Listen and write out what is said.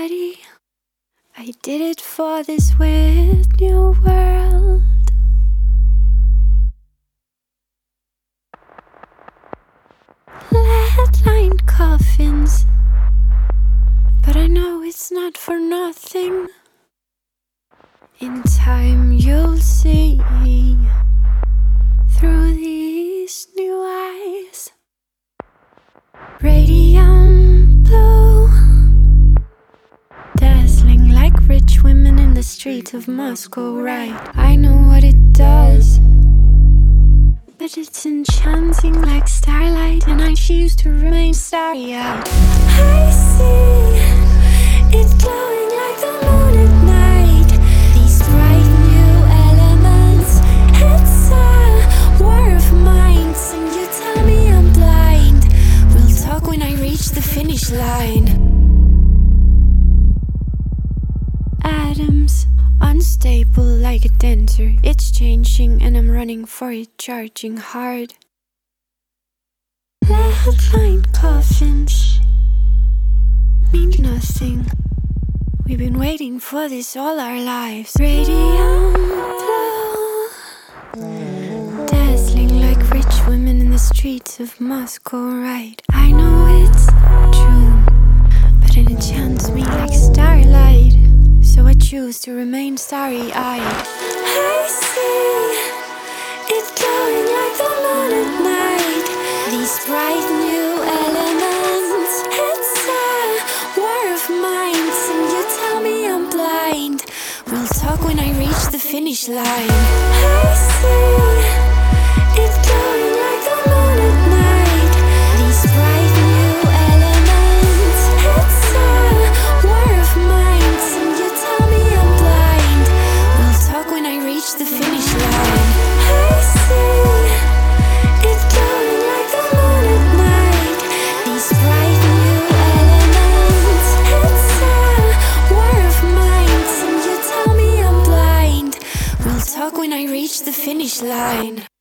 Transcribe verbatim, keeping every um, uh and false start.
body. I did it for this weird new world. Lead-lined coffins, but I know it's not for nothing. In time you'll see through these new eyes. Radium blue, dazzling like rich women in the streets of Moscow, right? I know what it does, but it's enchanting like starlight, and I choose to remain starry-eyed. I see it glowing like the moon at night. These bright new elements, it's a war of minds, and you tell me I'm blind. We'll talk when I reach the finish line. Atoms, unstable like a dancer. It's changing and I'm running for it, charging hard. Lead-lined coffins mean nothing. We've been waiting for this all our lives. Radium blue, dazzling like rich women in the streets of Moscow, right? I know it's true, but it enchants me like starlight, so I choose to remain starry-eyed. I see it glowing like the moon at night. These bright new elements, it's a war of minds, and you tell me I'm blind. We'll talk when I reach the finish line. I see it glowing like the moon at night. These bright new elements, it's a war of minds, and you tell me I'm blind. We'll talk when I reach the finish line. I see it glowing like the moon at night. These bright new elements, it's a war of minds, and you tell me I'm blind. We'll talk when I reach the finish line.